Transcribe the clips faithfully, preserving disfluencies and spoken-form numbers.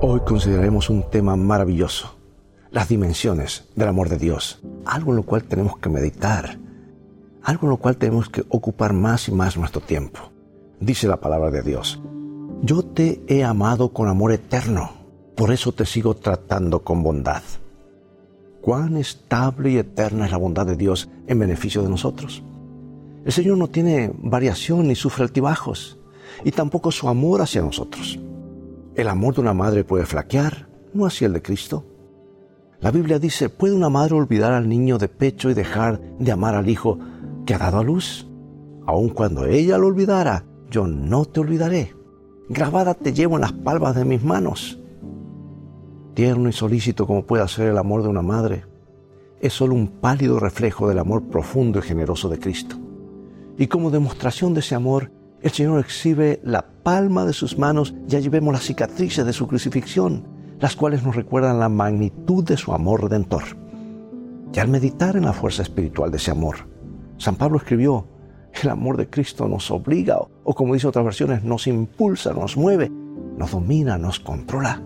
Hoy consideraremos un tema maravilloso, las dimensiones del amor de Dios, algo en lo cual tenemos que meditar, algo en lo cual tenemos que ocupar más y más nuestro tiempo. Dice la palabra de Dios: yo te he amado con amor eterno, por eso te sigo tratando con bondad. Cuán estable y eterna es la bondad de Dios en beneficio de nosotros. El Señor no tiene variación ni sufre altibajos, y tampoco su amor hacia nosotros. El amor de una madre puede flaquear, no así el de Cristo. La Biblia dice: ¿puede una madre olvidar al niño de pecho y dejar de amar al hijo que ha dado a luz? Aun cuando ella lo olvidara, yo no te olvidaré. Grabada te llevo en las palmas de mis manos. Tierno y solícito como pueda ser el amor de una madre, es solo un pálido reflejo del amor profundo y generoso de Cristo. Y como demostración de ese amor, el Señor exhibe la palma de sus manos y allí vemos las cicatrices de su crucifixión, las cuales nos recuerdan la magnitud de su amor redentor. Y al meditar en la fuerza espiritual de ese amor, San Pablo escribió: el amor de Cristo nos obliga, o como dice otras versiones, nos impulsa, nos mueve, nos domina, nos controla.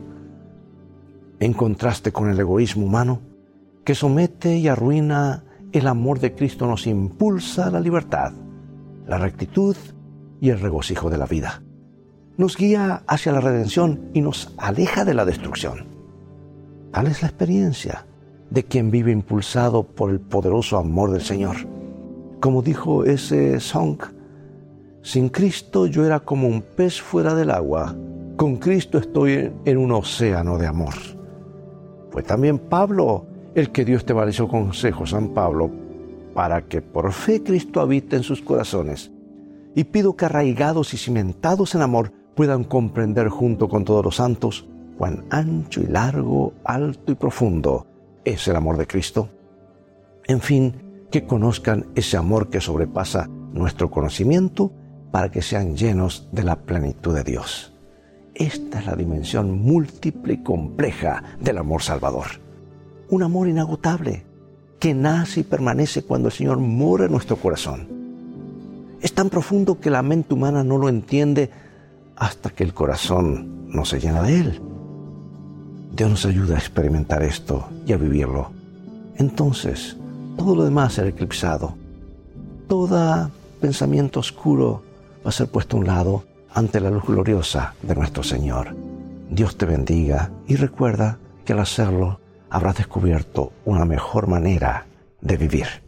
En contraste con el egoísmo humano, que somete y arruina, el amor de Cristo nos impulsa a la libertad, la rectitud y el regocijo de la vida. Nos guía hacia la redención y nos aleja de la destrucción. Tal es la experiencia de quien vive impulsado por el poderoso amor del Señor. Como dijo ese song: sin Cristo yo era como un pez fuera del agua, con Cristo estoy en un océano de amor. Fue también Pablo el que dio este valioso consejo, San Pablo, para que por fe Cristo habite en sus corazones. Y pido que arraigados y cimentados en amor puedan comprender junto con todos los santos cuán ancho y largo, alto y profundo es el amor de Cristo. En fin, que conozcan ese amor que sobrepasa nuestro conocimiento para que sean llenos de la plenitud de Dios. Esta es la dimensión múltiple y compleja del amor salvador. Un amor inagotable que nace y permanece cuando el Señor mora en nuestro corazón. Es tan profundo que la mente humana no lo entiende hasta que el corazón no se llena de Él. Dios nos ayuda a experimentar esto y a vivirlo. Entonces, todo lo demás será eclipsado. Todo pensamiento oscuro va a ser puesto a un lado ante la luz gloriosa de nuestro Señor. Dios te bendiga y recuerda que al hacerlo habrás descubierto una mejor manera de vivir.